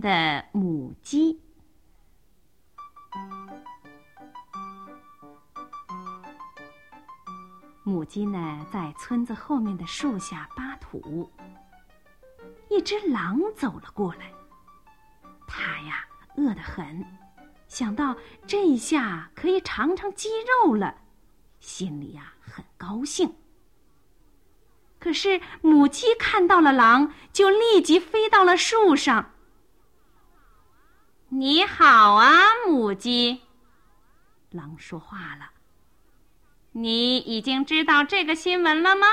的母鸡。母鸡呢，在村子后面的树下扒土。一只狼走了过来，它呀饿得很，想到这一下可以尝尝鸡肉了，心里呀很高兴。可是母鸡看到了狼，就立即飞到了树上。你好啊，母鸡。狼说话了。你已经知道这个新闻了吗？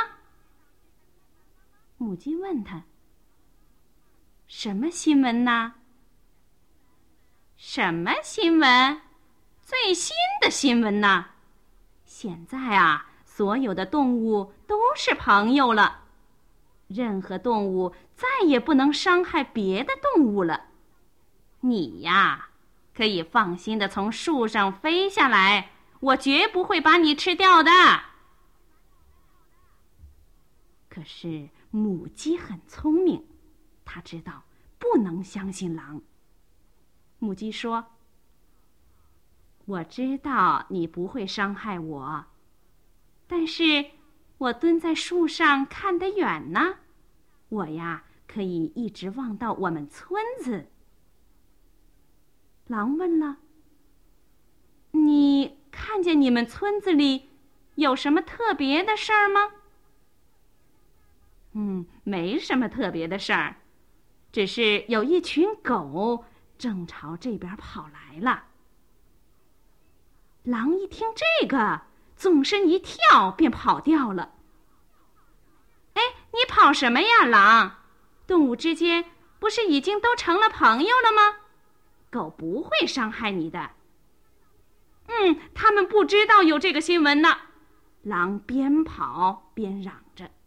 母鸡问他。什么新闻呢？什么新闻？最新的新闻呢？现在啊，所有的动物都是朋友了，任何动物再也不能伤害别的动物了。你呀，可以放心地从树上飞下来，我绝不会把你吃掉的。可是母鸡很聪明，它知道不能相信狼。母鸡说：我知道你不会伤害我，但是我蹲在树上看得远呢，我呀可以一直望到我们村子。狼问了：你看见你们村子里有什么特别的事儿吗？没什么特别的事儿，只是有一群狗正朝这边跑来了。狼一听这个，纵身一跳便跑掉了。哎，你跑什么呀，狼？动物之间不是已经都成了朋友了吗？狗不会伤害你的。他们不知道有这个新闻呢。狼边跑边嚷着。